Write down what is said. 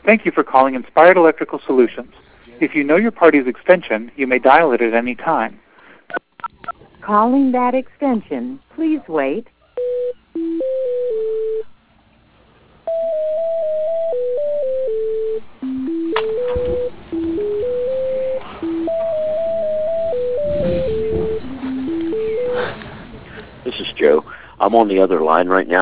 Thank you for calling Inspired Electrical Solutions. If you know your party's extension, you may dial it at any time. Calling that extension. Please wait. This is Joe. I'm on the other line right now.